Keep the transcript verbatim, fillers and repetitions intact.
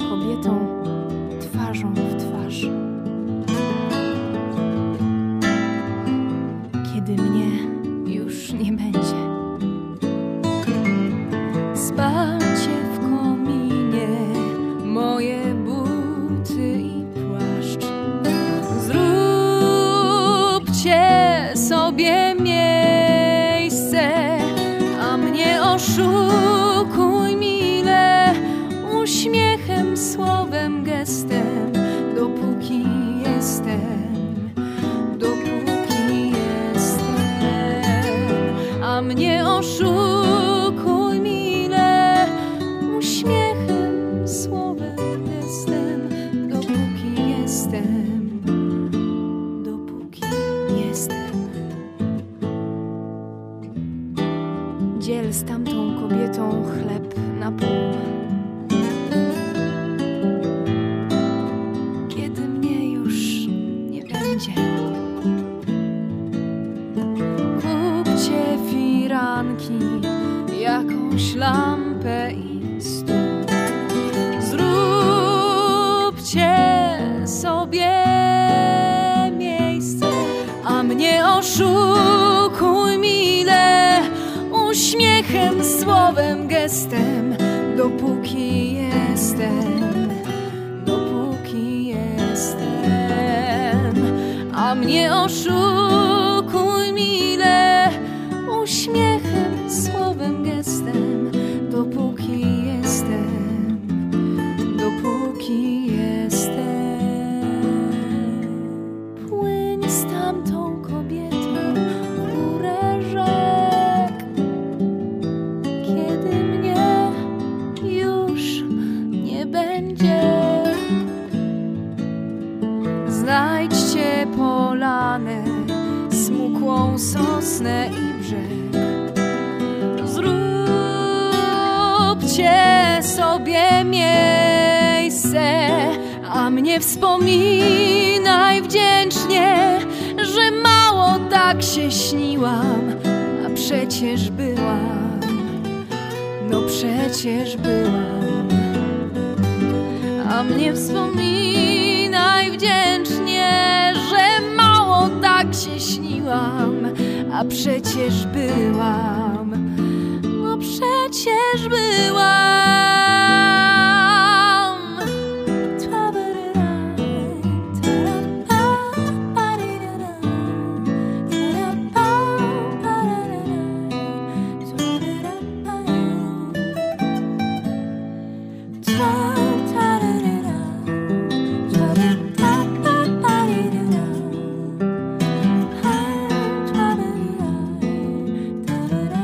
kobietą twarzą w twarz. Kiedy mnie już nie będzie. Spalcie w kominie moje buty i płaszcz. Zróbcie sobie miejsce, a mnie oszukuj mile, uśmiechem, słowem, gestem, dopóki jestem, dopóki jestem, a mnie oszukuj mile, uśmiechem, słowem, gestem, dopóki jestem, dopóki jestem. Dziel z tamtą kobietą chleb na pół. Kiedy mnie już nie będzie. Kupcie firanki, jakąś lampę i stół. Zróbcie sobie miejsce, a mnie oszukuj mile, uśmiechem, słowem, gestem, dopóki jestem, dopóki jestem, a mnie oszukuj mile, uśmiechem, słowem, gestem, dopóki jestem, dopóki jestem. Płyń z tamtą kobietą w górę rzek, kiedy mnie już nie będzie. Znajdźcie polanę, smukłą sosnę i brzeg. Zróbcie sobie miejsce, a mnie wspominaj wdzięcznie, że mało tak się śniłam, a przecież byłam, no przecież byłam. A mnie wspominaj wdzięcznie, że mało tak się śniłam, a przecież byłam, no przecież byłam. Da da da